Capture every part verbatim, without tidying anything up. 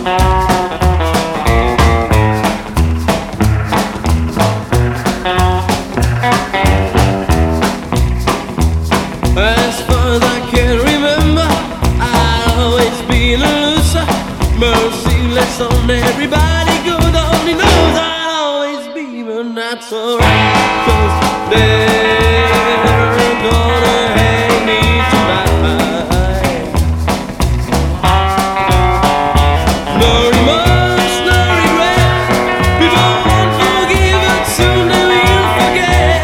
As far as I can remember, I've always been a loser, merciless on everybody. God only knows I'll always be, but that's alright, 'cause they're gonna hang me tonight. No remorse, no regret. People won't forgive, but soon they will forget.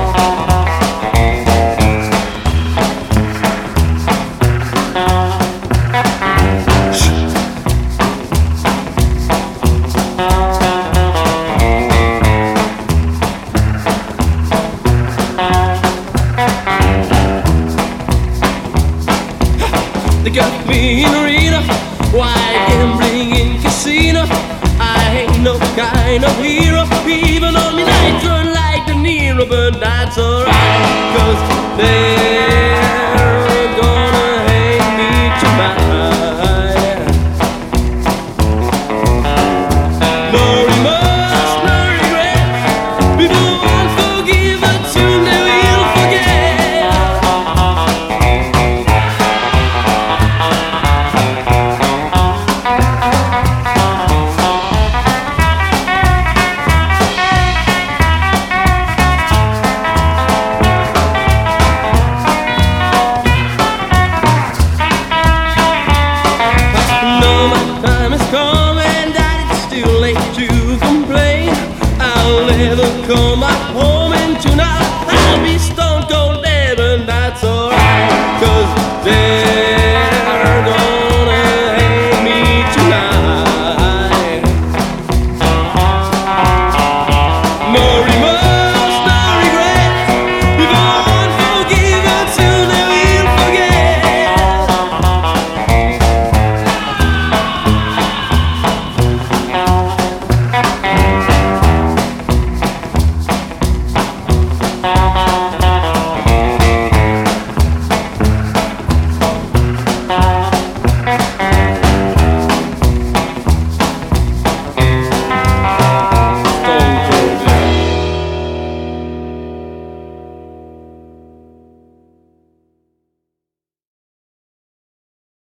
They got me in arena, white gambling in casino. I ain't no kind of hero, even on me nights run like De Niro, but that's alright, 'cause they